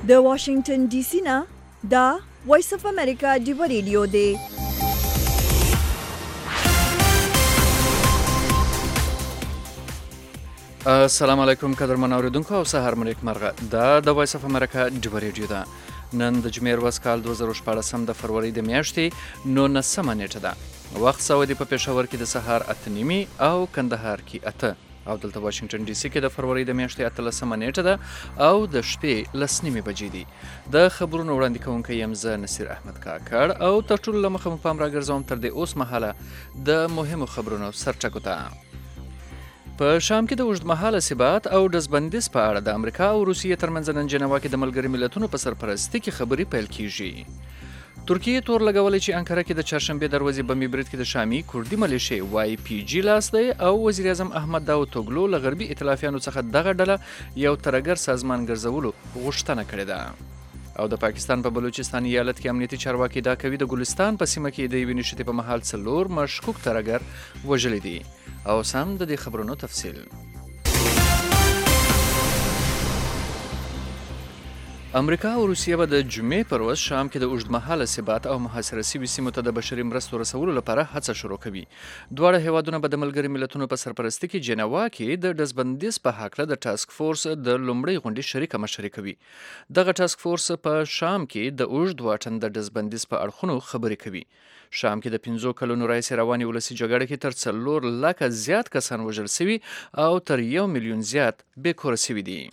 د واشنگټن ډي سي نه دا وایس اف امریکا دی ریډیو دی. السلام علیکم قدرمن اوریدونکو او سهار مو نیکمرغه. دا د وایس اف امریکا دی ریډیو ده. نن د جمعې ورځ کال 2014 د فروری د میاشتې 19 نیټه ده. وخت سعودي په پېښور کې د سهار 8:30 او کندهار کې 8 او دلته واشنگټن ډي سي کې د فروری د میاشتې 18 نیټه ده او د شپې 10:30 بجې دي. د خبرونو وړاندې کوونکی یم زه نصیر احمد کاکړ او تر ټولو له مخه مو پام راګرځوم تر دې اوس مهاله د مهمو خبرونو سرټکو ته. په شام کې د اوږدمهاله ثبات او ډزبندیز په اړه د امریکا او روسیې ترمنځ نن جنوا کې د ملګري ملتونو په سرپرستۍ کې خبرې پیل کیږي. ترکیې تور لګولې چې انکره کې د چهارشنبې دروازې بمي برید کې د شامي کوردي ملیشې واي پی جی لاس دی او وزیر اعظم احمد داوطوګلو له غربي ائتلافیانو څخه دغه ډله یو ترهګر سازمان ګرځولو غوښتنه کړې ده. او د پاکستان په بلوچستان ایالت کې امنیتي چارواکي دا کوي د ګلستان په سیمه کې د یوې نښتې په مهال 4 مشکوک ترهګر وژلي دي. او سم د دې خبرونو تفصیل. امریکا او روسیه به د جمعې پر ورځ شام کې د اوږدمهاله ثبات او محاصره شوي سیمو ته د بشري مرستو رسولو لپاره هڅه شروع کوي. دواړه هیوادونه به د ملګري ملتونو په سرپرستۍ کې جنوا کې د ډزبندیز په هکله د ټاسک فورس د لومړۍ غونډې شریکه مشري کوي. دغه ټاسک فورس په شام کې د اوږد واټن د ډزبندیز په اړخونو خبرې کوي. شام کې د 15 کلونو راهیسې روانې ولسي جګړې کې تر 4 لکه زیات کسان وژل شوي او تر 1 میلیون زیات بېکوره شوي دي.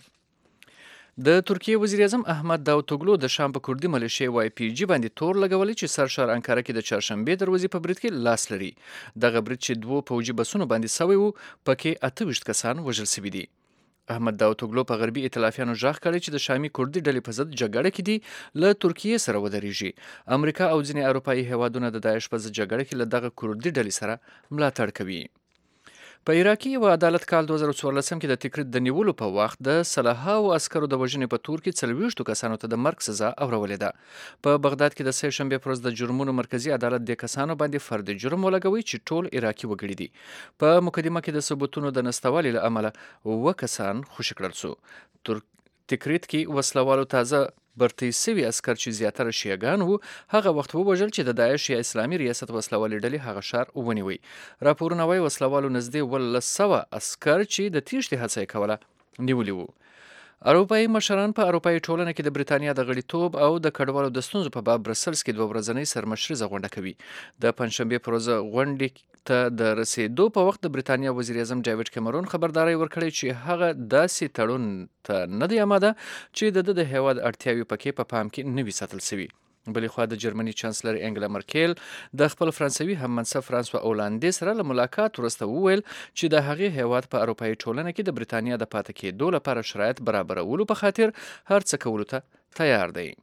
د ترکیې وزیر اعظم احمد داوطوګلو د شام په کوردي ملیشې واي پی جی باندې تور لګولې چې سرشار انکاره کې د چهارشنبې دروازې په برید کې لاس لري. دغه برید چې 2 پوځي بسونو باندې سوی وو پکې 28 کسان وژل شوي دي. احمد داوطوګلو په غربي ائتلافیانو ژغ کړی چې د شامي کوردي ډلې په ضد جګړه کې دي له ترکیې سره ودرېږي. امریکا او ځینې اروپایي هیوادونه د داعش په ضد جګړه کې له دغه کوردي ډلې سره ملاتړ کوي. په عراق کې یو عدالت کال 2014 کې د تکریت د نیولو په وخت د سلهاو عسکرو د وژنې په تور کې 40 کسانو ته د مرګ سزا اورولې ده. په بغداد کې د سه شنبې پر ورځ د جرمونو مرکزی عدالت د کسانو باندې فرد جرم ولګوي چې ټول عراقي وګړي دي. په مقدمه کې د ثبوتونو د نستوالي له امله 2 کسان خوشي کړل شو. تکریت کې وسلوالو تازه برتی سوي عسکر چې زیاتره شیعګان وو هغه وخت ووژل چې د داعش یا اسلامي ریاست وسلوالې ډلې هغه ښار ونیوي. راپورونه وايي وسلوالو نږدې 100 عسکر چې د تیښتې هڅه یې کوله نیولي وو. اروپایي مشران په اروپایي ټولنه کې د بریتانیا د غړیتوب او د کډوالو د ستونزو په باب برسلز کې 2 ورځنۍ سرمشریزه غونډه کوي. د پنځشنبې پر ورځ غونډې ته د رسیدو په وخت د بریتانیا وزیر اعظم ډیوډ کیمرون خبرداری ورکړی چې هغه داسې تړون ته نه دی آماده چې د هیواد اړتیاوې پکې په پام کې نه وي ساتل شوي. بلې خوا د جرمني چانسلر انګلا مرکل د خپل فرانسوي هم منصب فرانسوا اولاندې سره له ملاقات وروسته وویل چې د هغې هیواد په اروپایي ټولنه کې د بریتانیا د پاتې کېدو لپاره شرایط برابرولو په خاطر هر څه کولو ته تیار دی.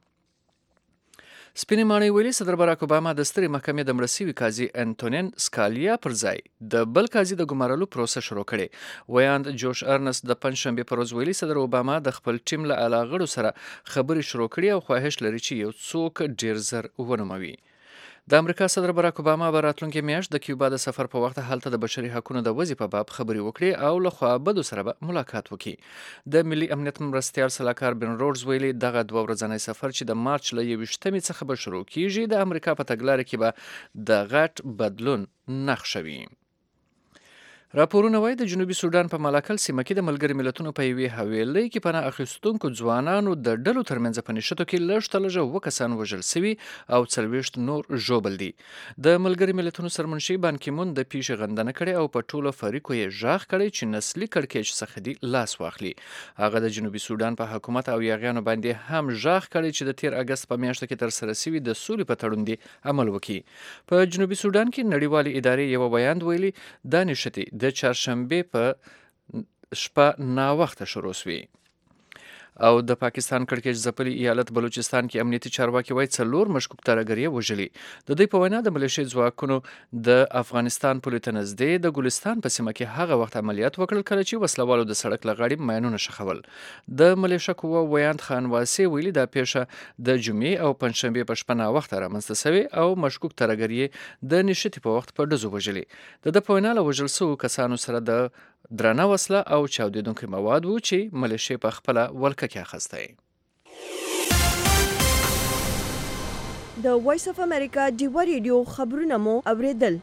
سپینې ماڼۍ ویلي صدر باراک اوباما د سترې محکمې د مړه شوي قاضي انټونین سکالیا پر ځای د بل قاضي د ګمارلو پروسه شروع کړې. ویاند جوش ارنست د پنځشنبې پر ورځ ویلي صدر اوباما د خپل ټیم له اعلی غړو سره خبرې شروع کړي او خواهش لري چې یو څوک ډیر زر ونوموي. د امریکا صدر باراک اوباما به راتلونکې میاشت د کیوبا د سفر په وخت هلته د بشري حقوقو د وضعې په باب خبرې وکړي او له خوابدو سره به ملاقات وکړي. د ملي امنیت مرستیال سلاکار بن رودز ویلي دغه 2 ورځنی سفر چې د مارچ له 21 څخه به شروع کیږي د امریکا په تګلارې کې به د غټ بدلون نښه وي. راپورونه وايي د جنوبي سودان په مالاکل سیمه کې د ملګري ملتونو په یوې حویلۍ کې پناه اخیستونکو ځوانانو د ډلو ترمنځ په نښتو کې لږ تر لږه 2 کسان وژل شوي او 40 نور ژوبل دي. د ملګري ملتونو سرمنشي بان کیمون د پیښې غندنه کړې او په ټولو فریقو یې ژغ کړی چې نسلي کړکېچ څخه دې لاس واخلي. هغه د جنوبي سودان په حکومت او یاغیانو باندې هم ژغ کړی چې د 13 اگست په میاشت کې ترسره شوي د سولې په تړون دی عمل وکړي. په جنوبي سودان کې نړیوالې ادارې یو بیان ویلي دا نښتې د چهارشنبې په شپه ناوخته شروع شوې. او د پاکستان کړکېچ ځپلي ایالت بلوچستان کې امنیتي چارواکي وایي 4 مشکوک ترهګر یې وژلي. د دوی په وینا د ملیشې ځواکونو د افغانستان پولې ته نږدې د ګلستان په سیمه کې هغه وخت عملیات وکړل کله چې وسلوالو د سړک له غاړې ماینونه ښخول. د ملیشه قوه ویاند خان واسي ویلي دا پیښه د جمعې او پنځشنبې په شپه ناوخته رامنځته شوې او مشکوک ترهګر یې د نښتې په وخت په ډزو وژلي. د په وینا له وژل شوو کسانو سره د درنه وسله او چاودیدونکي مواد وو چې ملیشې په خپله ولکه کې اخیستی. د وایس اف امریکا ډیوا ریډیو خبرونه مو اوریدل.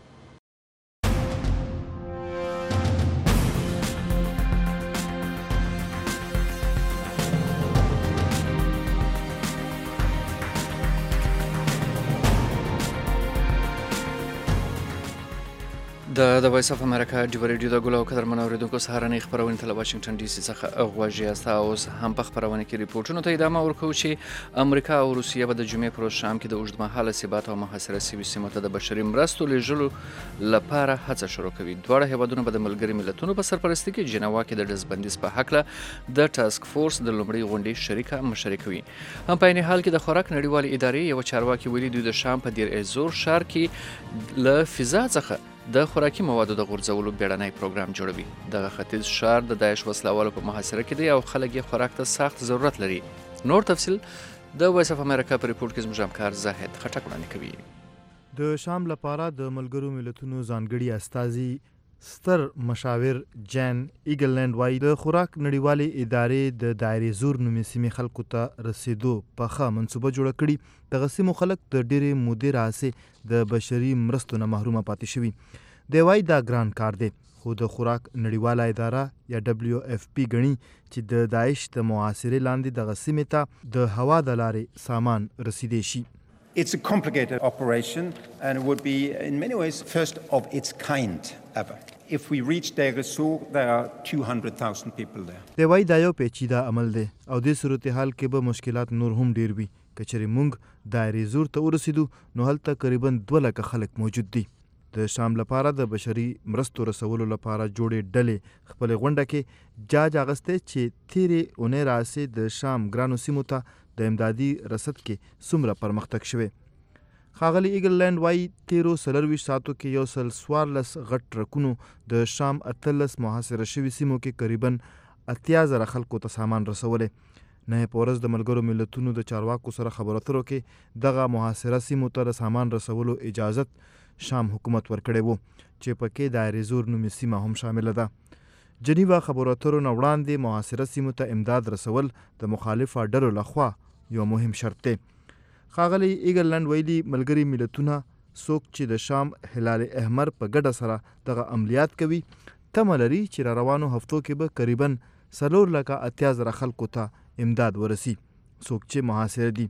د وایس اف امریکا ډیوا ریډیو د ګلو قدرمن اوریدونکو سهارنۍ خبرونه له واشنگټن ډي سي څخه غواړي یاستا اوس هم په خبرونه کې ریپورتونو ته ادامه ورکوي چې امریکا او روسیه به د جمعې پر ورځ شام کې د اوږدمهاله ثبات او محاصره شوي سیمو ته د بشري مرستو لیږلو لپاره هڅه شروع کوي. دواړه هیوادونه به د ملګري ملتونو په سرپرستۍ کې جنیوا کې د ډزبندیز په هکله د ټاسک فورس د لومړۍ غونډې شریکه مشري کوي. هم په عین حال کې د خوراک نړیوالې ادارې یو چارواکي ویلي دوی د شام په دیر ایزور ښار کې له فضا څخه د خوراکي موادو د غورځولو بیړنی پروګرام جوړوي. دغه ختیځ ښار د داعش وسلوالو په محاصره کې دی او خلک یې خوراک ته سخت ضرورت لري. نور تفصیل د وایس اف امریکا په ریپورت کې زموږ همکار زاهد خټک وړاندې کوي. د شام لپاره د ملګرو ملتونو ځانګړي استازي ستر مشاور جان ایګلند وایي د خوراک نړیوالې ادارې د دایرې زور نومې سیمې خلکو ته رسیدو پخه منصوبه جوړه کړي. دغه سیمو خلک د ډېرې مودې راهیسې د بشري مرستو نه محرومه پاتې شوي. دی وایي دا ګران کار دی خو د خوراک نړیواله اداره یا WFP ګڼي چې د داعش د محاصرې لاندې دغه سیمې ته د هوا د لارې سامان رسیدی شي. It's a complicated operation and would be in many ways first of its kind ever. If we reach Deir ez-Zor, there are 200,000 people there. دی وایي دا یو پیچیده عمل دی او دې صورتحال کې به مشکلات نور هم ډیر وي. که چېرې موږ دایرې زور ته ورسېدو نو هلته قریبا 2 لکه خلک موجود دي. د شام لپاره د بشري مرستو رسولو لپاره جوړې ډلې خپلې غونډه کې جاج اغستی چې تیرې اونۍ راهیسې د شام ګرانو سیمو ته د امدادي رسد کې څومره پرمختګ شوی. ښاغلي ایګلند وایي تیرو 24 ساعتو کې 114 غټ ټرکونو د شام 18 محاصره شوي سیمو کې قریبا 80,000 خلکو ته سامان رسولی. نه په ورځ د ملګرو ملتونو د چارواکو سره خبرو اترو کې دغه محاصره سیمو ته د سامان رسولو اجازت شام حکومت ورکړی وو چې پکې دایرې زور نومې سیمه هم شامله ده. جنیوا خبرو اترو نه وړاندې محاصره سیمو ته امداد رسول د مخالفه ډلو لخوا یو مهم شرط دی. ښاغلي ایګلند ویلي ملګري ملتونه څوک چې د شام هلال احمر په ګډه سره دغه عملیات کوي تمه لري چې را روانو هفتو کې به قریبا 480,000 خلکو ته امداد ورسي څوک چې محاصره دي.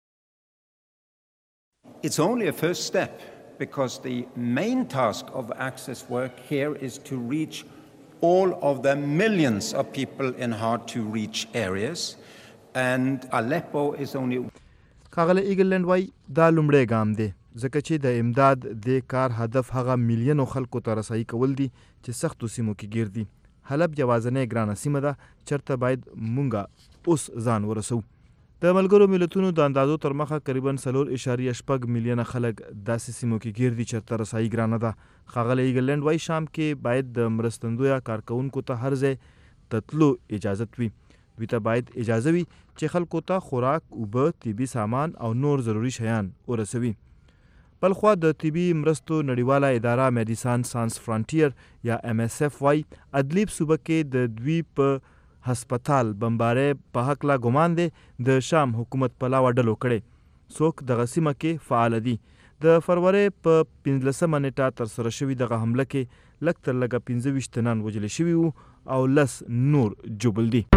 It's only a first step because the main task of Access work here is to reach all of the millions of people in hard to reach areas and Aleppo is only. ښاغلی ایګلند وایي دا لومړی ګام دی ځکه چې د امداد د کار هدف هغه میلیونو خلکو ته رسایي کول دي چې سختو سیمو کې ګیر دي. حلب یوازینۍ ګرانه سیمه ده چېرته باید مونږه اوس ځان ورسو. د ملګرو ملتونو د اندازو تر مخه قریبا 4.6 میلیونه خلک داسې سیمو کې ګیر دي چېرته رسایي ګرانه ده. ښاغلی ایګلند وایي شام کې باید د مرستندویه کارکوونکو ته هر ځای ته تلو اجازت وي. دوی ته باید اجازه وي چې خلکو ته خوراک، اوبه، طبي سامان او نور ضروري شیان ورسوي. بلخوا د طبي مرستو نړیواله اداره میډیسان سانس فرانټیر یا MSF وایي ادلیب صوبه کې د دوی په هسپتال بمبارۍ په هکله ګمان دی د شام حکومت پلاوه ډلو کړی. څوک دغه سیمه کې فعال دي. د فروری په 15 نیټه ترسره شوي دغه حمله کې لږ تر لږه 25 تنان وژل شوي وو او 10 نور جوبل دي.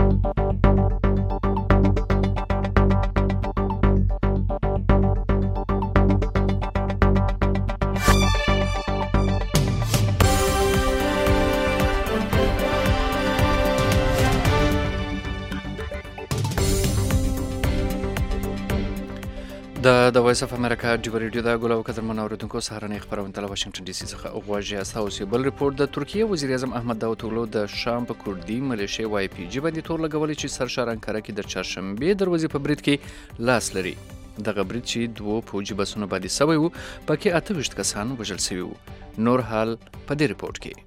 د وایس اف امریکا ډیوا ریډیو د ګلو قدرمن اوریدونکو سهارنۍ خبرونه له واشنگټن ډي سي څخه غواړي یاستا اوس یو بل ریپورت د ترکیه وزیر اعظم احمد داوتوغلو د شام په کوردي ملیشیا YPG باندې تور لګولي چې سرشار انکاره کې د چهارشنبې دروازې په برید کې لاس لري. دغه برید چې 2 پوځي بسونو باندې سوی وو پکې 28 کسان وژل شوي وو. نور حال په دې ریپورت کې.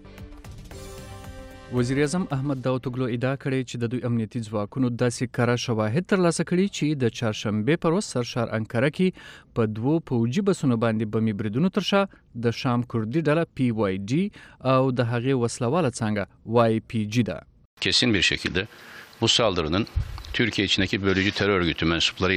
وزیر اعظم احمد داوتوغلو ادعا کړې چې د دوی امنیتي ځواکونو داسې کره شواهد ترلاسه کړي چې د چهارشنبې پر ورځ سرشار انکاره کې په 2 پوځي بسونو باندې بمي بریدونو تر شا د شام کوردي ډله PYD او د هغې وسلواله څانګه YPG ده. Kesin bir şekilde bu saldırının Türkiye içindeki bölücü terör örgütü mensuplarıyla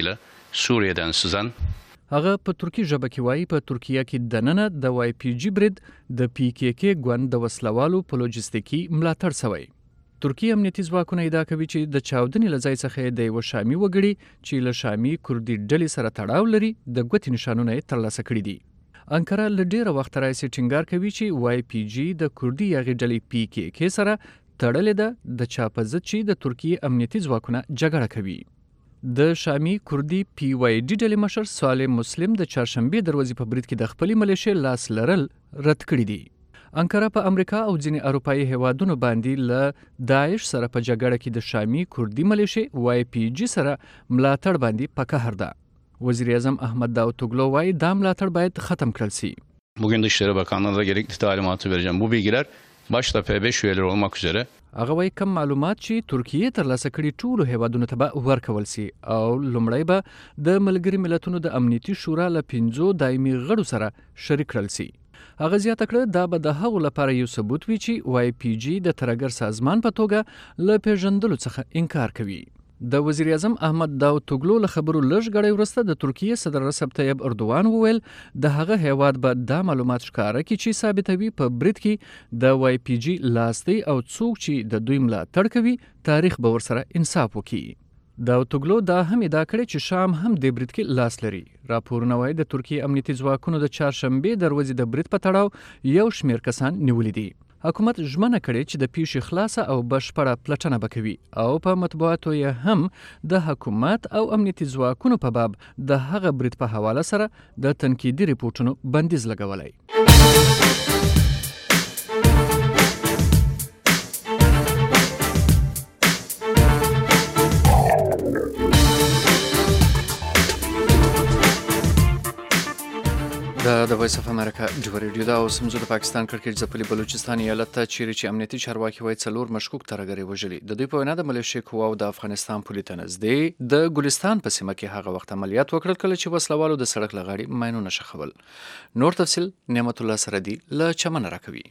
Suriye'den sızan هغه په ترکی ژبه کې وایي په ترکیه کې دننه د وای پی جی برید د پی کې کې ګوند د وسلوالو په لوجستیکي ملاتړ شوی. ترکی امنیتي ځواکونه ادعا کوي چې د چاودنې له ځای څخه د یو شامي وګړي چې له شامي کردي ډلې سره تړاو لري د ګوتې نشانونه یې ترلاسه کړي دي. انکره له ډیره وخت راهیسې ټینګار کوي چې وای پی جی د کردي یاغي ډلې پی کې کې سره تړلې ده د چا په ضد چې د ترکی امنیتي ځواکونه جګړه کوي. د شامي کردي پی وای ډي ډلې مشر صالح مسلم د چهارشنبې دروازې په برید کې د خپلې ملیشې لاس لرل رد کړي دي. انکره په امریکا او ځینې اروپایي هیوادونو باندې له داعش سره په جګړه کې د شامي کردي ملیشې وای پی جي سره ملاتړ باندې په قهر ده. وزیر اعظم احمد داوتوغلو وایي دا ملاتړ باید ختم کړل شي. Bugün Dışişleri Bakanlığı'na da gerekli talimatı vereceğim. Bu bilgiler başta P5 üyeleri olmak üzere هغه وایي کم معلومات چې ترکیه ترلاسه کړي ټولو هیوادونو ته به ورکول سي او لومړی به د ملګري ملتونو د امنیتي شورا له 5 دایمي غړو سره شریک کړل سي. هغه زیاته کړه دا به د هغو لپاره یو ثبوت وي چې وای پی جي د ترګر سازمان په توګه له پیژندلو څخه انکار کوي. د وزیر اعظم احمد داوتوغلو له خبرو لږ غړی وروسته د ترکیه صدر رجب طیب اردوغان وویل د هغه هیواد به دا معلومات ښکاره کړي چې ثابتوي په برید کې د وای پی جي لاس دی او څوک چې د دوی ملاتړ کوي تاریخ به ورسره انصاف وکړي. داوتوغلو دا هم ادعا کړې چې شام هم د برید کې لاس لري. راپورونه وایي د ترکیه امنیتي ځواکونو د چهارشنبې دروازې د برید په تړاو یو شمېر کسان نیولي دي. حکومت ژمنه کړې چې د پیښې خلاصه او بشپړه پلټنه به کوي او په مطبوعاتو یې هم د حکومت او امنیتي ځواکونو په باب د هغه برید په حواله سره د تنقیدي ریپورټونو بندیز لګولی. د وایس اف امریکا ډیو ریډیو دا اوس هم زه د پاکستان کړکېچ ځپلي بلوچستان ایالت ته چیرې چې امنیتي چارواکي وایي 4 مشکوک ترهګرۍ وژلي. د دوی په وینا د ملیشیا قواو د افغانستان پولې ته نږدې د ګلستان په سیمه کې هغه وخت عملیات وکړل کله چې وسلوالو د سړک له غاړې ماینونه شخول. نور تفصیل نعمت الله سردي له چمن راکوي.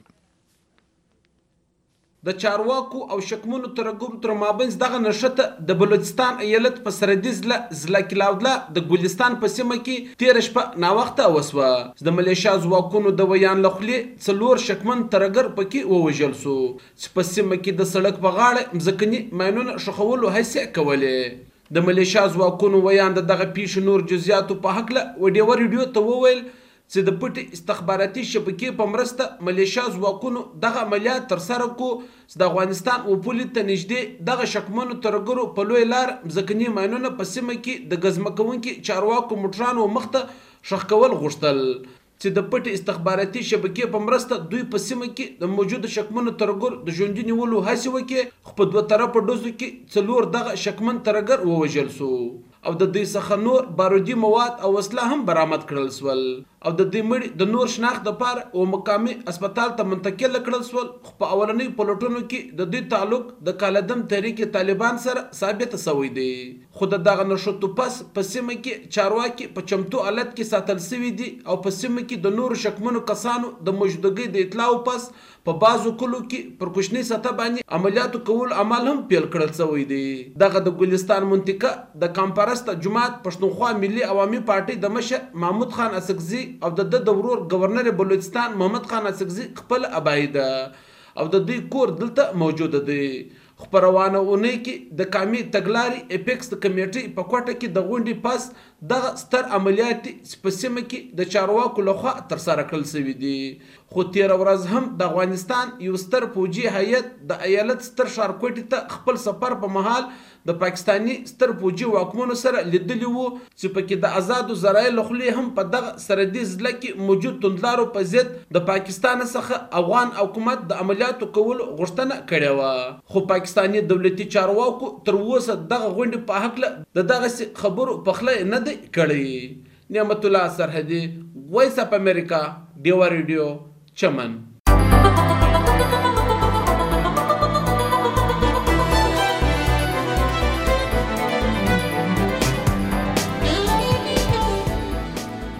د چارواکو او شکمونو تر مابینځ دغه نښته د بلوچستان ایالت په سرحدي ضلع کلاودله د ګلستان په سیمه کې تېره شپه ناوخته وسوه. د ملیشیا ځواکونو د ویان له خولې 4 شکمن ترهګر پکې ووژل سو چې په سیمه کې د سړک په غاړه مځکني ماینونه ښخولو هڅې کولې. د ملیشیا ځواکونو ویان د دغه پیښې نور جزئیاتو په هکله ډیو ریډیو ته وویل چې د پټې استخباراتي شبکې په مرسته ملیشیا ځواکونو دغه عملیات ترسره کو چې د افغانستان و پولې ته نږدې دغه شکمنو ترهګرو په لوی لار مځکني ماینونه په سیمه کې د ګزمکونکي چارواکو موټرانو مخته ښخ کول غوښتل چې د پټې استخباراتي شبکې په مرسته دوی په سیمه کې د موجوده شکمنو ترهګرو د ژوندي نیولو هڅې وکړي، خو په 2 طرفه ډزو کې 4 دغه شکمن ترهګر ووژل سو او د دوی څخه نور بارودي مواد او وسله هم برآمد کړل سول او د دوی مړي د نور شناخت لپاره او مقامي هسپتال ته منتقل کړل سول. خو په اولنۍ پلټونو کې د دوی تعلق د کالعدم تحریک طالبان سره ثابت شوی دی، خو دغه نښتو پس په سیمه کې چارواکي په چمتو حالت کې ساتل شوي دي او په سیمه کې د نورو شکمنو کسانو د موجودګۍ د اطلاع پس په بازو کلو کې پر کوچنۍ سطح باندې عملیاتو کول عمل هم پیل کړل شوی دی. دغه د ګلستان منطقه د کمپارست جماعت پښتونخوا ملي عوامي پارټي د مشر محمود خان اسکزي او د ورور گورنر بلوچستان محمد خان اسکزي خپل ابای ده او د دوی کور دلته موجوده دی. خو په روانه اونۍ کې د قامي تګلارې اپیکس د کمیټې په کوټه کې د غونډې پاس دغه ستر عملیات په سیمه کې د چارواکو لخوا ترسره کړل شوي دي. خو تېره ورځ هم د افغانستان یو ستر فوجي هیات د ایالت ستر ښارګوټي ته خپل سفر په مهال د پاکستاني ستر فوجي واکمنو سره لیدلي وو چې پکې د آزادو ذرایعو له خولې هم په دغه سرحدي ضلع کې موجود توندلارو په ضد د پاکستان څخه افغان حکومت د عملیاتو کولو غوښتنه کړې وه. خو پاکستاني دولتي چارواکو تر اوسه دغه غونډې په هکله د دغسې خبرو پخلی نه دی کړی. نعمت الله سرحدي، وایس اف امریکا، ډیو ریډیو، چمن.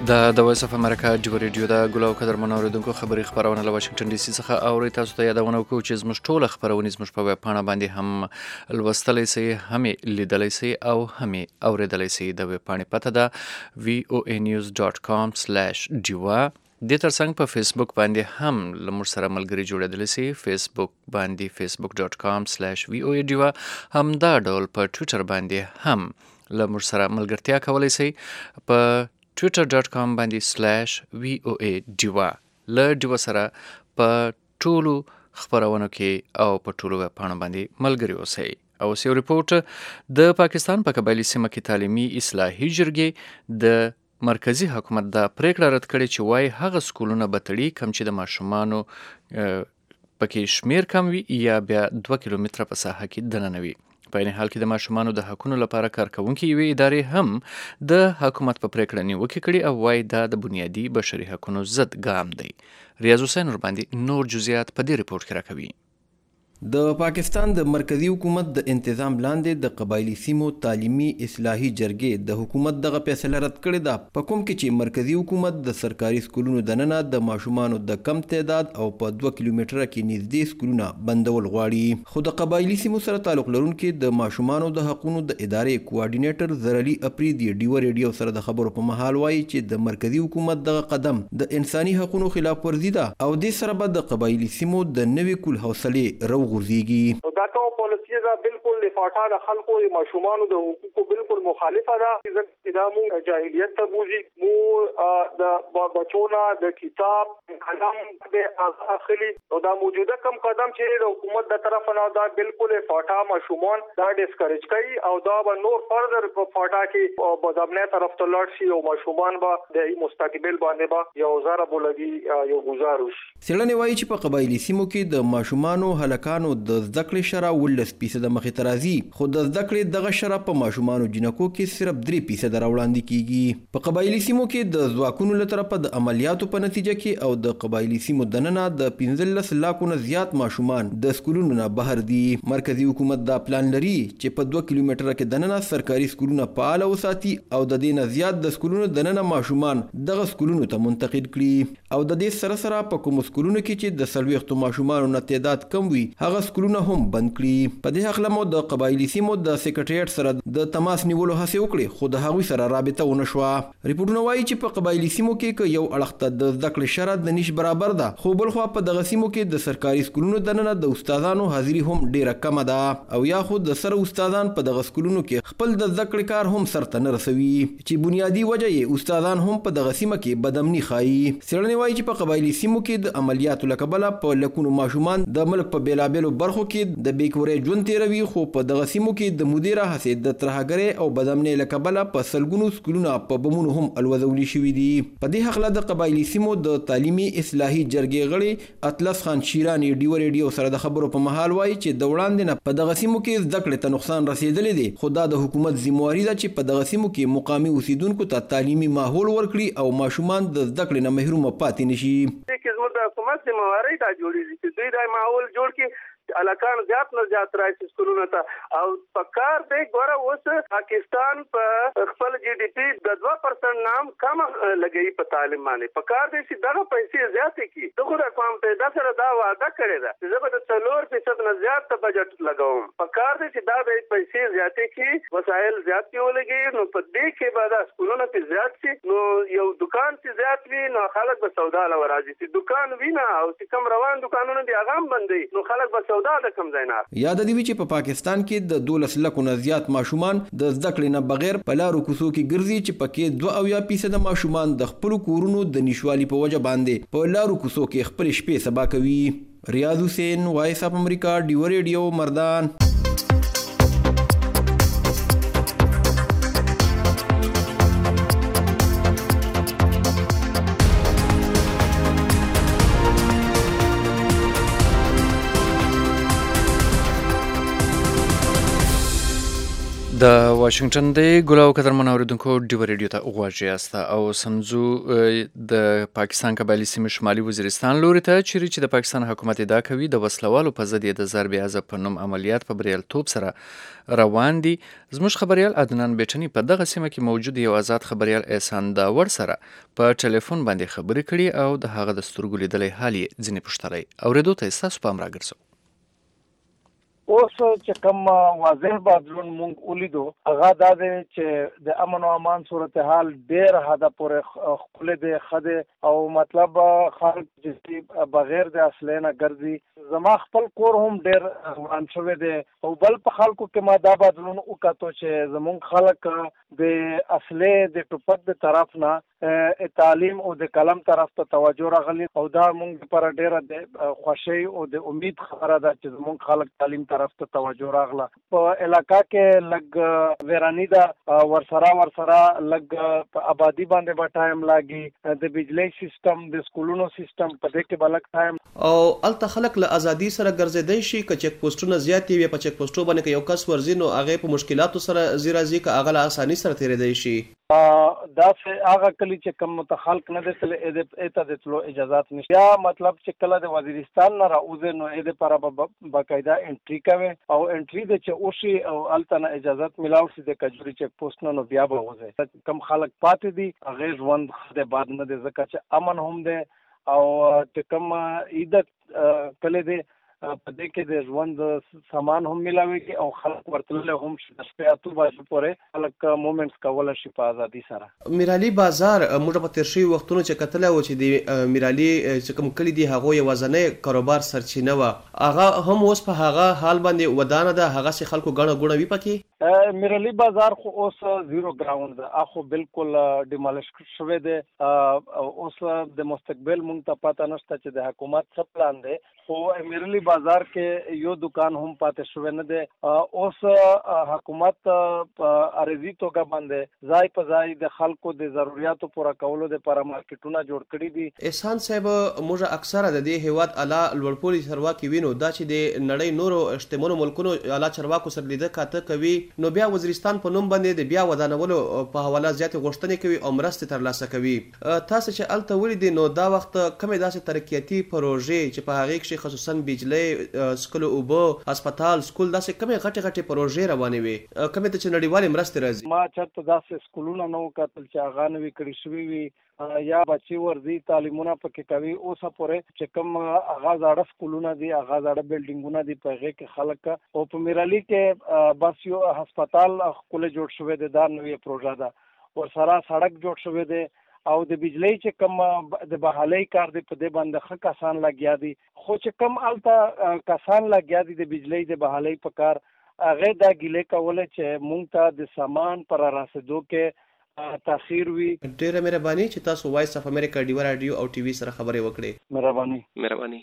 د وایس اف امریکا ډیو ریډیو د ګلو قدرمن اوریدونکو خبري خبرونه له واشنگټن ډي سي څخه اوري. تاسو ته یادونه وکړو چې زموږ ټول خبرونه زموږ په ویب پاڼه باندې هم لوستلای شئ، هم لیدلای شئ او هم اوریدلای شئ. د ویب پاڼې پته ده voanews.com/diva. د ترڅنګ په فیسبوک باندې هم لمر سره ملګری جوړېدلی شي. فیسبوک باندې facebook.com/voadiva. هم دا ډول په ټویټر باندې هم لمر سره ملګرتیا کولی شي په twitter.com باندې/voadiva. له ډیوا سره په ټولو خبرونو کې او په ټولو ویب پاڼو باندې ملګری اوسئ. او یو ریپورت د پاکستان په قبایلي سیمه کې تعلیمي اصلاحي جرګې د مرکزی حکومت دا پریکړه رد کړې چې وای هغه سکولونه به تړي کوم چې د ماشومانو پکې شمیر کم وي یا بیا 2 کیلومتره په ساحه کې دننه وي. په این حال کې د ماشومانو د حقونو لپاره کارکونکي یوې ادارې هم د حکومت په پریکړه نیوکه کړې او وای دا د بنیادي بشري حقونو ضد ګام دی. ریاض حسین ورباندې نور جزئیات په دې ریپورت کې راکوي. د پاکستان د مرکزی حکومت د انتظام لاندې د قبایلی سیمو تعلیمي اصلاحي جرګې د حکومت دغه فیصله رد کړې ده، په کوم کې چې مرکزی حکومت د سرکاري سکولونو دننه د ماشومانو د کم تعداد او په 2 کیلومتره کې نږدې سکولونه بندول غواړي. خو د قبایلی سیمو سره تعلق لرونکي د ماشومانو د حقوقو د ادارې کوارډینیټر زرعلی اپریدي ډیو ریډیو سره د خبرو په مهال وایي چې د مرکزی حکومت دغه قدم د انساني حقوقو خلاف ورزي ده او د سره به د قبایلی سیمو د نوې کول حوصله غورځيږي. دا کوم پالیسي دا بالکل د فاټا د خلکو د ماشومانو د حقوقو بالکل مخالفه ده. چې دا مو جاهلیت ته بوزي، مو د بچونا د کتاب قلم د اخلي او دا موجوده کم قدم چې د حکومت د طرف نه دا بالکل فاټا ماشومان دا ډیسکریج کوي او دا به نور فردر په فاټا کې بدامنه طرف ته لاړ شي او ماشومان به د مستقبل باندې به یو زره بولګي یو گزارش. څېړنې وایي چې په قبایلی سیمو کې د ماشومانو هلکانو د زده کړې شرح 18% مخې ته راځي، خو د زده کړې دغه شرح په ماشومانو جنکو کې صرف 3% راوړاندې کیږي. په قبایلی سیمو کې د ځواکونو له طرفه د عملیاتو په نتیجه کې او د قبایلی سیمو دننه د 15 لاکو نه زیات ماشومان د سکولونو نه بهر دي. مرکزی حکومت دا پلان لري چې په 2 کیلومتره کې دننه سرکاري سکولونه فعال وساتي او د دې نه زیات د سکولونو دننه ماشومان دغه سکولونو ته منتقل کړي او د دې سره سره په کوم سکولونو کې چې د 40 ماشومانو نه تعداد کم وي هغه سکولونه هم بند کړي. په دې حق لمو د قبایلی سیمو د سیکریټریټ سره د تماس نیولو هڅه وکړي خو د هغوی سره رابطه ونه شوه. ریپورتونه وایي چې په قبایلی سیمو کې یو اړخ ته د زده کړې شرط د نش برابر ده، خو بل خو په دغه سیمو کې د سرکاري سکولونو دننه د استادانو حاضری هم ډیره کم ده او یا خو د سره استادان په دغه سکولونو کې خپل د زده کړې کار هم سرته نه رسوي چې بنیادی وجه یې استادان هم په دغه سیمه کې بدامني ښایي. څېړنې وایي چې په قبایلی سیمو کې د عملیاتو له کبله په لکونو ماشومان د ملک په بیلابیلو برخو کې د بیکورې ژوند تیروي، خو په دغه سیمو کې د مدیره هڅې د ترهګرۍ او بدامنۍ له کبله په سلګونو سکولونه په بمونو هم الوځولي شوي دي. په دې هکله د قبایلی سیمو د تعلیمي اصلاحي جرګې غړي اطلس خان شیرانی ډیو ریډیو سره د خبرو په مهال وایي چې د وړاندې نه په دغه سیمو کې زده کړې ته نقصان رسېدلی دی، خو دا د حکومت ذمہواري ده چې په دغه سیمو کې مقامي اوسیدونکو ته تعلیمي ماحول ورکړي او ماشومان د زده کړې نه محروم پاتې نشي. د حکومت ذمہواري دا جوړیږي چې دوی دا ماحول جوړ کړي الکان زیات نه زیات راشي سکولونو ته او پکار دی ګوره اوس پاکستان په خپل جی ډی پی د 2% نام کم لګي په تعلیم باندې. پکار دی چې دغه پیسې زیاتې کی دغه د قوم ته د سره دا وعده کړی ده چې زه به 4% نه زیات بجټ لګوم. پکار دی چې دا د پیسې زیاتې کی وسایل زیات ولګي نو په دې کې به د سکولونو په زیات شي نو یو دکان چې زیات وي نو خلک به سودا لورازي چې دکان وینا او چې کم روان دکانونه دی هغه بندي نو خلک به یاد د دې چې په پاکستان کې د 12 لکو نه زیات ماشومان د زده کړې نه بغیر په لارو کوڅو کې ګرځي چې پکې 2% ماشومان د خپل کورونو د نشوالي په وجه باندې په لارو کوڅو کې خپل شپې سبا کوي. ریاض حسین، وایس اف امریکا ډیو ریډیو، مردان. د واشنگټن د ګلاو قدرمن اوریدونکو ډیو ریډیو ته غواړي یاست او سمزو د پاکستان قبایلی سیمې شمالي وزیرستان لوري ته چې د پاکستان حکومت ادعا کوي د وسلوالو په ضد د ضرب عضب په نوم عملیات په بریالیتوب سره روان دي. زموږ خبريال عدنان بیٹنی په دغه سیمه کې موجود یو آزاد خبريال احسان داور سره په ټلیفون باندې خبرې کړي او د هغه د سترګو لیدلې حال یې ځینې پوښتلې. اوریدو ته تاسو پام راګرځو. اوس چې کوم واضح بدلون مونږ ولیدو هغه دا دی چې د امن او امان صورتحال ډېر حده پورې خپل دی خده او مطلب خلک چې بغیر د اصلي نه ګرځي زما خپل کور هم ډېر وران شوی دی او بل په خلکو کې ما دا بدلون وکړو چې زمونږ خلک د اصلي د ټوپک د طرف نه تعلیم او د قلم طرف ته توجه راغلی او دا مونږ لپاره ډېره د خوشي او د امید خبره ده چې زمونږ خلک تعلیم طرف ته توجه راغله. په علاقہ کې لګ ویرانی دا ورسره لګ په آبادی باندې به ټایم لاګي د بجلی سیستم د سکولونو سیستم په دې کې بلک ټایم او الته خلک له ازادي سره ګرځیدای شي که چک پوسټونه زیات وي په چک پوسټو باندې یو کس ورزینو هغه په مشکلاتو سره زیرازي که هغه له اساني سره تیریدای شي. دا څه هغه کلی چې کوم متخلق نه دي اته د تلو اجازهات نشته یا مطلب چې کله د وزیرستان نه راوځي نو اې د پر باقاعده انټری کوي او انټری د چې اوشي او التنه اجازهات ملاو شي د کجوري چک پوسټ نو بیا به وځي کم خلک پاتې دي هغه ژوند د بعد نه د زکه چې امن هم ده او چې کوم عیدت کله دي په دې کې د ژوند سامان هم ملاوي کې او خلک ورتلل هم شپاتو باندې پورې خلک مومنټس کول شي په ازادي سره. میرالي بازار موږ په تیر شوي وختونو چې کتل او چې د میرالي چې کوم کلی دی هغه یو ځنې کاروبار سرچینه و هغه هم اوس په هغه حال باندې ودانه ده هغه سي خلکو غڼه غونه وی پکې. میرالي بازار خو اوس زیرو ګراوند ده اخو بالکل ډیمالش شوی دی اوس د مستقبل مونږ ته پته نشته چې د حکومت څه پلان دی خو میرالي بازار کې یو دکان هم پاتې شوی نه دی. اوس حکومت عارضی توګه باندې ځای په ځای د خلکو د ضرورتو پوره کولو لپاره مارکیټونه جوړ کړي دي. احسان صاحب موږ اکثره د دې هیواد اعلی لوړپوړي چارواکي وینو دا چې د نړۍ نورو شتمنو ملکونو اعلی چارواکو سره لیده کاته کوي نو بیا وزیرستان په نوم باندې د بیا ودانولو په حواله زیات غوښتنې کوي او مرستې ترلاسه کوي. تاسو چې الته ولیدئ نو دا وخت کومې داسې ترقیاتي پروژې چې په هغه کې خصوصا بجلی سکول اوبه هسپتال سکول داسې کومې غټې پروژې روانې وي کومې ته چې نړیوالې مرستې راځي. ما چېرته داسې سکولونه نه وکتل چې هغه نوي کړي شوي وي یا بچي ورځي تعلیمونه پکې کوي اوسه پورې چې کوم هغه زاړه سکولونه دي هغه زاړه بلډینګونه دي په هغې کې خلک او په میرالي کې بس یو هسپتال ښکلی جوړ شوی دی دا نوې پروژه ده ورسره سړک جوړ شوی دی او د بجلی چې کوم د بحالۍ کار دی په دې باندې ښه کسان لګیا دي خو چې کوم الته کسان لګیا دي د بجلی د بحالۍ په کار هغه دا ګیلې کوله چې مونږ ته د سامان پر راسېدو کې تاخیر وي. ډېره مهرباني چې تاسو وایس اف امریکا ډیو رادیو او ټي وي سره خبرې وکړې. مهرباني.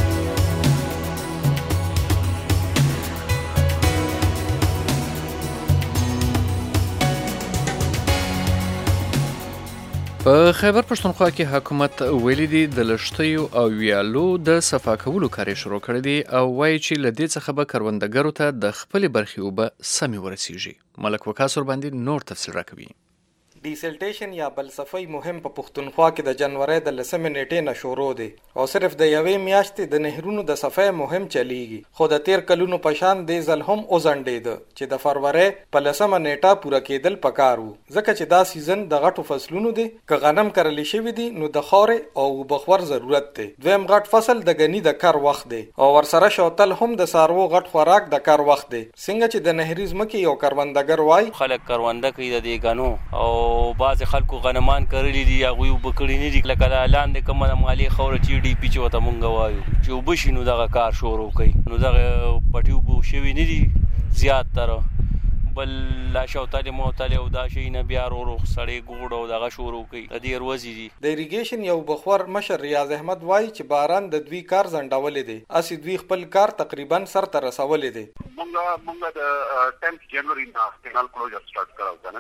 په خیبر پښتونخوا کې حکومت ویلي دی د لښتیو او ویالو د صفا کولو کار شروع کړی دی او وایي چې له دې څخه به کروندګرو ته د خپلې برخې اوبه سمې ورسیږي. ملک وکاسور باندې نور تفصیل راکوي. ډیسلټیشن یا بلصفۍ مهم په پښتونخوا کې د جنوري د 10 نیټې نه شروع دی او صرف د یوې میاشتې د نهرونو د صفای مهم چلیږي خو د 13 کلونو په شان د ځل هم اوزنډید چې د فروری په 10 نیټه پوره کېدل پکارو ځکه چې دا سیزن د غټو فصلونو دی که غنم کرلی شوی دی نو د خورې او بخور ضرورت دی. دویم غټ فصل د غنی د کار وخت دی او ورسره شوتل هم د سارو غټ خوراک د کار وخت دی. څنګه چې د نهري ځمکې یو کروندګر وای خلک کرونده کوي د دې غنو او بعض خلکو غنمان کرلی دي هغوی وبکړي نه دي لکه د لاندې کومه د مالي خوره چې ډي پی چې ورته مونږ وایو چې اوبه شي نو دغه کار شروع کوي نو دغه پټي اوبه شوي نه دي زیاتره بل لا شوتلې موتلې او دا شي نه بیا ورو سړی ګوډ او دغه شروع کوي د دې ورځې دي. د اریګیشن یو بخور مشر ریاض احمد وای چې باران د دوی کار زنډولې دي اسی دوی خپل کار تقریبا سر ته رسولې دي. مونږ د 10 جنوري نه کینال کلوزر سٹارټ کړو کنه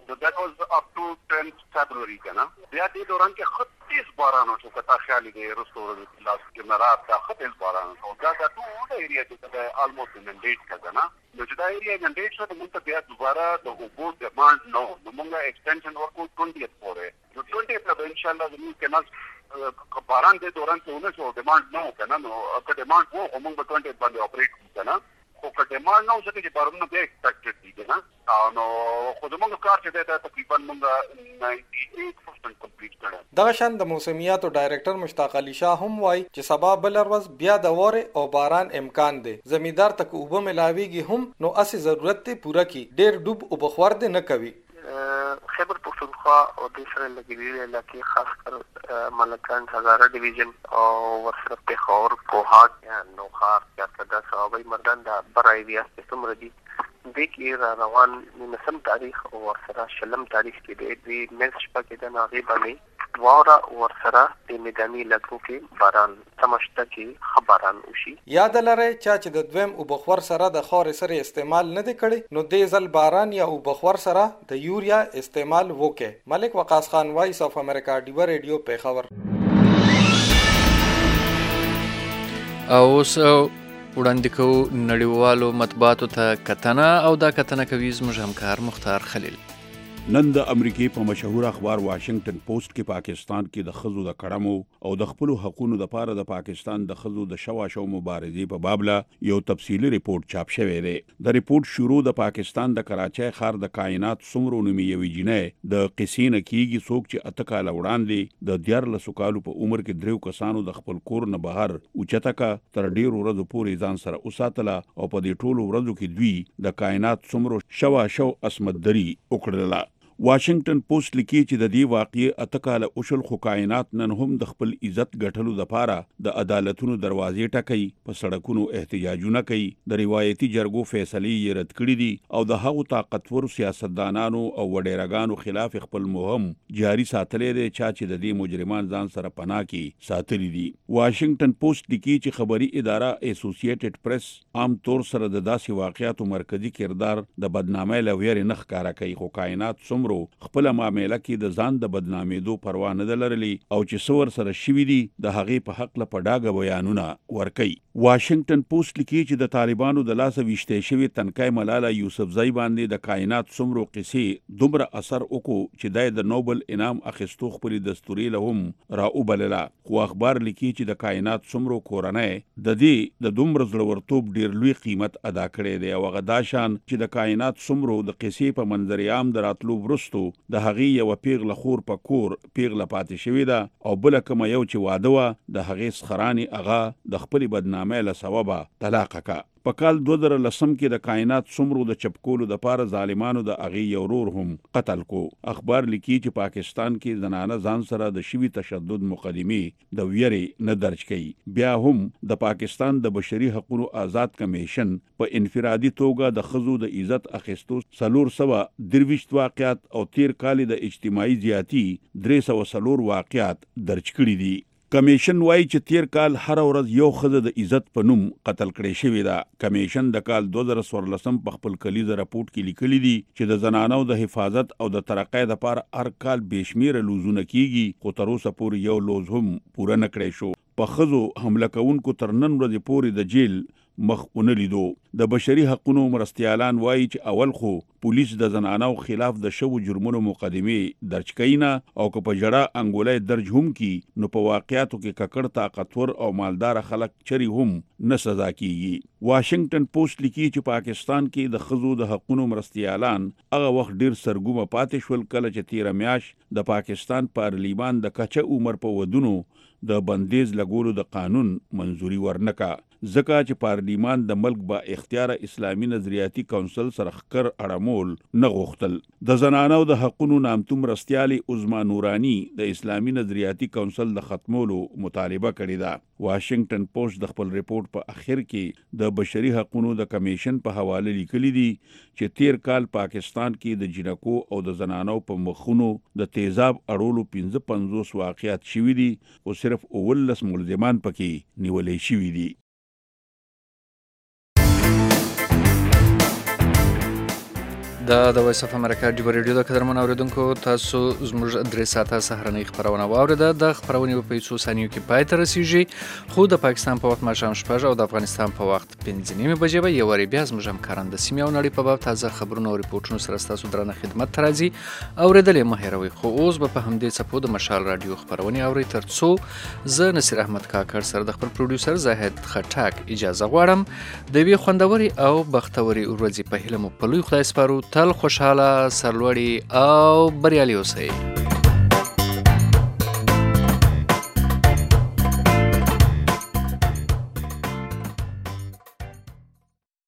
that was up to 10th February کنه بیا دې دوران کې خطیس باران شو کته خیالي دی رستورو لاس کې مراد دا خطیس باران او دا ټول ایریا چې almost inundate کړه نه نو چې دا ایریا inundate شو موږ ته بیا دوباره د اوبو ډیماند نو موږ ایکسټنشن ورکو 20th پورې نو 20th به ان شاء الله زموږ کنه باران دې دوران کې ونه شو ډیماند نو کنه نو که ډیماند وو موږ په 20th باندې اپریټ کنه خو که ډیماند نو چې بارونه به ایکسپیکټډ دي کنه نو خو زموږ کار چې دا تقریبا موږ 98% کمپلیټ کړو. دغه شان د موسمیاتو ډایریکټر مشتاق علي شاه هم وایي چې سبا بل ورځ بیا د وره او باران امکان دی. زمیندار تک اوبه ملاويږي هم نو اسې ضرورت ته پوره کی ډېر ډوب او بخور دې نه کوي. خیبر پختونخوا او د سره لګیدلي علاقې خاص کر ملکان هزاره ډیویژن او ورسره پېښور کوهاټ یا نوخار یا کدا صوابۍ مردان د بر ایریا څخه دي د کې را روان نسم تاریخ او ورسره شلم تاریخ کې د مېز شپه کې د ناغي باندې واره ورسره د میداني لګو کې باران سمشته کې خبران وشي. یاد لرئ چې د دویم او بخور سره د خور سره استعمال نه دی کړي نو د ځل باران یا او بخور سره د یوریا استعمال وکړي. ملک وقاص خان وایس اف امریکا ډیو ریډیو پیښور. او وړاندې کوو نړیوالو مطبوعاتو ته کتنه او دا کتنه کوي زموږ همکار مختار خلیل. نن د امریکای په مشهور اخبار واشنگټن پوسټ کې پاکستان کې د خزو د کړمو او د خپل حقوقو د پاره د پاکستان د خزو د شواشو مبارزې په بابله یو تفصیلی ریپورت چاپ شوی دی. د ریپورت شروع د پاکستان د کراچۍ ښار د کائنات څومره نومي یوې جنۍ د قصې نه کیږي څوک چې اته کاله وړاندې د 14 کالو په عمر کې دریو کسانو د خپل کور نه بهر اوچته کا تر ډیرو ورځو پورې ځان سره وساتله او په دې ټولو ورځو کې دوی د کائنات څومره شواشو عصمتدري وکړله. واشنگټن پوسټ لیکي چې د دې واقعې اته کاله اوشل خو کائنات نن هم د خپل عزت ګټلو لپاره د عدالتونو دروازې ټکوي په سړکونو احتجاجونه کوي د روایتي جرګو فیصلې یې رد کړې دي او د هغو طاقتور سیاستدانانو او وډیرګانو خلاف خپل مهم جاري ساتلې دي چې د دې مجرمان ځان سره پناه کې ساتلي دي. واشنگټن پوسټ لیکي چې خبري اداره اسوسییټډ پریس عام طور سره د داسې واقعاتو مرکزی کردار د بدنامۍ لویر نه ښکارا کوي خو کائنات خپل معاملې کې د ځان د بدنامېدو پروا نه لرلي او چې څور سره شوي دي د هغې په حق له پډاګه بیانونه ورکوي. واشنگټن پوسټ لیکي چې د طالبانو د لاسه ویشتې شوي تنکۍ ملاله یوسفزۍ باندې د کائنات څومره قصې دومره اثر وکړو چې دی د نوبل انعام اخیستو خپلې دستوري له هم راوبلله. خو اخبار لیکي چې د کائنات څومره کورنۍ د دې د دومره زړورتوب ډېر لوی قیمت ادا کړی دی او هغه دا شان چې د کائنات څومره د قصې په منظر عام د راتلو د هغې یو پیغله خور په کور پیغله پاتې شوې ده او بله کومه یو چې واده وه د هغې سخرانې هغه د خپلې بدنامۍ له سببه طلاقه که. په کال 2010 کې د کائنات څومره د چپکولو د پاره ظالمانو د هغې یو ورور هم قتل کو. اخبار لیکي چې پاکستان کې زنانه ځان سره د شوي تشدد مقدمې د ویرې نه درج کوي. بیا هم د پاکستان د بشري حقوقو آزاد کمیشن په انفرادي توګه د ښځو د عزت اخیستو 423 واقعات او تیر کال د اجتماعي زیاتی 304 واقعات درج کړي دي. کمیشن وایي چې تیر کال هر ورځ یو ښځه د عزت په نوم قتل کړې شوې ده. کمیشن د کال 2014 په خپل کلیزه راپورټ کې لیکلي دي چې د زنانو د حفاظت او د ترقۍ لپاره هر کال بېشمیره لوزونه کیږي خو تر اوسه پورې یو لوز هم پوره نه کړی شو. په ښځو حمله کوونکو تر نن ورځې پورې د جیل مخ ونه لیدو. د بشري حقوقو مرستیالان وایي چې اول خو پولیس د زنانو خلاف د شوو جرمونو مقدمې درج کوي نه او که په جړه انګولۍ درج هم کی نو په واقعاتو کې ککړ طاقتور او مالدار خلک چری هم نه سزا کیږي. واشنگټن پوسټ لیکي چې پاکستان کې د ښځو د حقوقو مرستیالان هغه وخت ډیر سرګومه پاتې شول کله چې تیره میاشت د پاکستان پارلیمان د کچه عمر په ودونو د بندیز لګولو د قانون منظوري ورنکا ځکه چې پارلیمان د ملک با اختیار اسلامي نظریاتي کونسل سره خکر اړمول نه غوښتل. د زنانو د حقوقو نامتو مرستیالي عظما نورانی د اسلامي نظریاتي کونسل د ختمولو مطالبه کړې ده. واشنگټن پوسټ د خپل ریپورت په اخر کې د بشري حقوقو د کمیشن په حواله لیکلي دي چې تیر کال پاکستان کې د جنکو او د زنانو په مخونو د تیزاب اړولو 55 واقعات شوي دي او صرف 19 ملزمان پکې نیولې شوي دي. د وایس اف امریکا ډیو ریډیو د قدرمن اوریدونکو تاسو زموږ 3 ساعته سهارنۍ خبرونه واوریده. د خبرونې په 5 ثانیو کې پای ته رسیږي، خو د پاکستان په وخت ماښام 6 او د افغانستان په وخت 5:30 بجې به یو وری بیا زموږ همکاران د سیمې او نړۍ په باب تازه خبرونه او ریپورتونه سره ستاسو درنه خدمت ته راځي. اوریدل مه هېروئ. خو اوس به په همدې څپو د مشال رادیو خبرونه اورئ، تر څو زه نصیر احمد کاکړ سره د خپل پروډوسر زاهد خټاک اجازه غواړم. د وی خوندوري او بختوري ورځې په هیله مو په لوی خدای سپارو. تل خوشحاله، سرلوړي او بریالي اوسئ.